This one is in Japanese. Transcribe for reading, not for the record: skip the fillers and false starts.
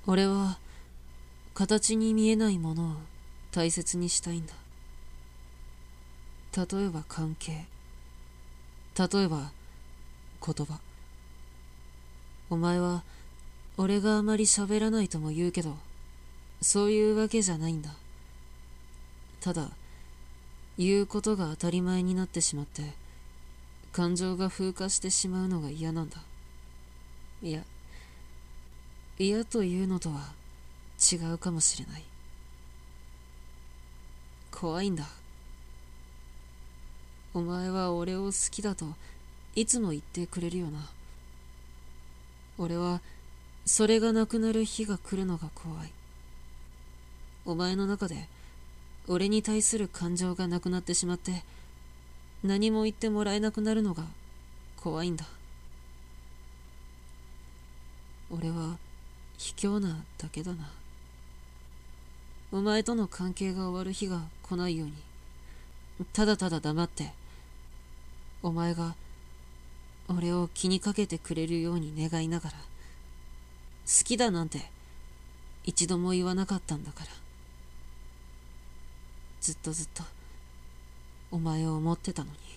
俺は形に見えないものを大切にしたいんだ。例えば関係、例えば言葉。お前は俺があまり喋らないとも言うけど、そういうわけじゃないんだ。ただ言うことが当たり前になってしまって、感情が風化してしまうのが嫌なんだ。いや、嫌というのとは違うかもしれない。怖いんだ。お前は俺を好きだといつも言ってくれるよな。俺はそれがなくなる日が来るのが怖い。お前の中で俺に対する感情がなくなってしまって、何も言ってもらえなくなるのが怖いんだ。俺は卑怯なだけだな。お前との関係が終わる日が来ないように、ただただ黙ってお前が俺を気にかけてくれるように願いながら、好きだなんて一度も言わなかったんだから。ずっとずっとお前を思ってたのに。